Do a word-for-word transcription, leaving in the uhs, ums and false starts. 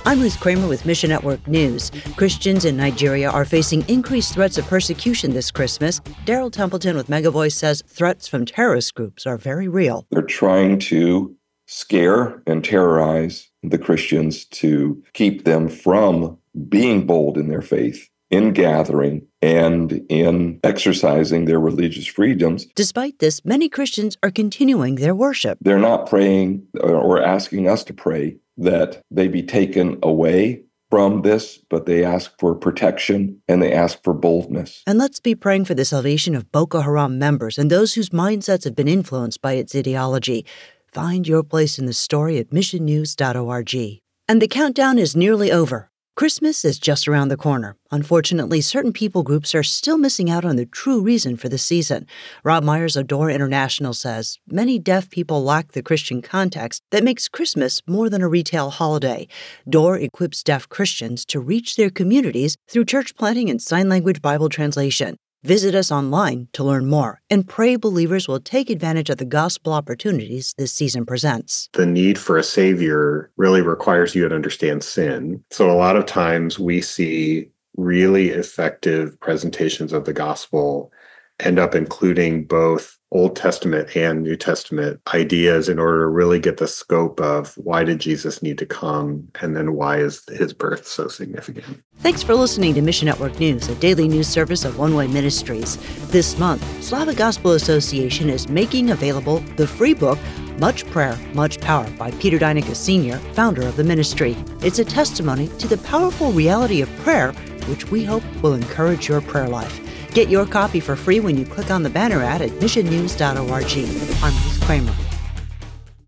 I'm Ruth Kramer with Mission Network News. Christians in Nigeria are facing increased threats of persecution this Christmas. Daryl Templeton with MegaVoice says threats from terrorist groups are very real. They're trying to scare and terrorize the Christians to keep them from being bold in their faith, in gathering, and in exercising their religious freedoms. Despite this, many Christians are continuing their worship. They're not praying or asking us to pray that they be taken away from this, but they ask for protection and they ask for boldness. And let's be praying for the salvation of Boko Haram members and those whose mindsets have been influenced by its ideology. Find your place in the story at mission news dot org. And the countdown is nearly over. Christmas is just around the corner. Unfortunately, certain people groups are still missing out on the true reason for the season. Rob Myers of Door International says many deaf people lack the Christian context that makes Christmas more than a retail holiday. Door equips deaf Christians to reach their communities through church planting and sign language Bible translation. Visit us online to learn more and pray believers will take advantage of the gospel opportunities this season presents. The need for a savior really requires you to understand sin. So a lot of times we see really effective presentations of the gospel end up including both Old Testament and New Testament ideas in order to really get the scope of why did Jesus need to come, and then why is his birth so significant. Thanks for listening to Mission Network News, a daily news service of One Way Ministries. This month, Slavic Gospel Association is making available the free book, Much Prayer, Much Power by Peter Deinicke Senior, founder of the ministry. It's a testimony to the powerful reality of prayer, which we hope will encourage your prayer life. Get your copy for free when you click on the banner ad at mission news dot org. I'm Ruth Kramer.